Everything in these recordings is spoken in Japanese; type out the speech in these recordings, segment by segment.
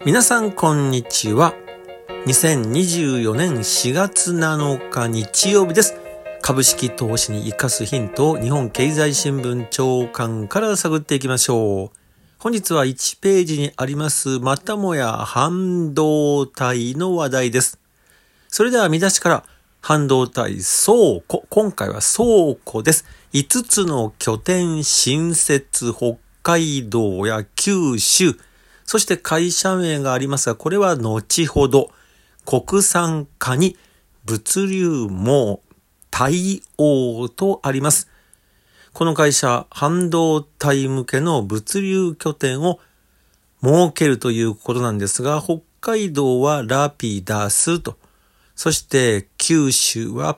皆さんこんにちは。2024年4月7日日曜日です。株式投資に生かすヒントを日本経済新聞長官から探っていきましょう。本日は1ページにありますまたもや半導体の話題です。それでは見出しから半導体倉庫、今回は倉庫です。5つの拠点新設、北海道や九州、そして会社名がありますが、これは後ほど国産化に物流網対応とあります。この会社、半導体向けの物流拠点を設けるということなんですが、北海道はラピダスと、そして九州は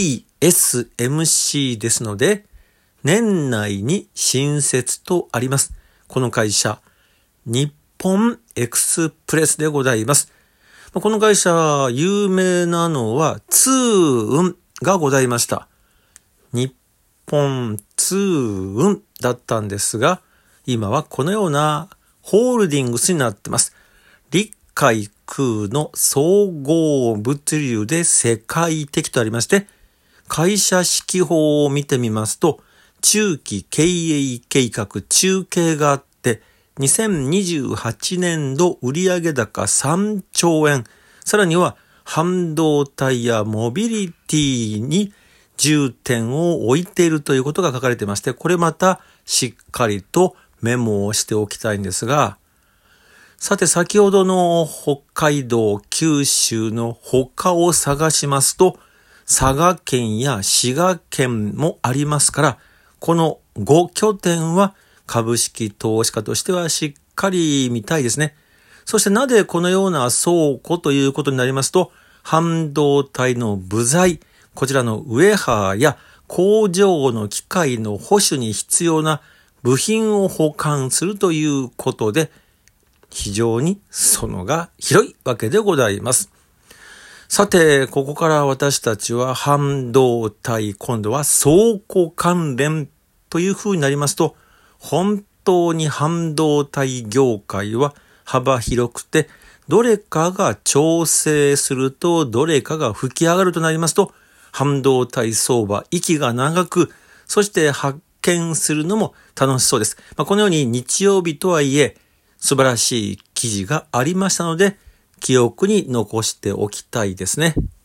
TSMC ですので、年内に新設とあります。この会社、日本エクスプレスでございます。この会社、有名なのは通運がございました。日本通運だったんですが、今はこのようなホールディングスになっています。陸海空の総合物流で世界的とありまして、会社指揮法を見てみますと、中期経営計画中計があって、2028年度売上高3兆円、さらには半導体やモビリティに重点を置いているということが書かれていまして、これまたしっかりとメモをしておきたいんですが、さて先ほどの北海道、九州の他を探しますと、佐賀県や滋賀県もありますから、この5拠点は株式投資家としてはしっかり見たいですね。そしてなぜこのような倉庫ということになりますと、半導体の部材、こちらのウェハーや工場の機械の保守に必要な部品を保管するということで、非常に裾が広いわけでございます。さて、ここから私たちは半導体、今度は倉庫関連という風になりますと、本当に半導体業界は幅広くて、どれかが調整するとどれかが吹き上がるとなりますと、半導体相場、息が長く、そして発見するのも楽しそうです。このように日曜日とはいえ、素晴らしい記事がありましたので、記憶に残しておきたいですね。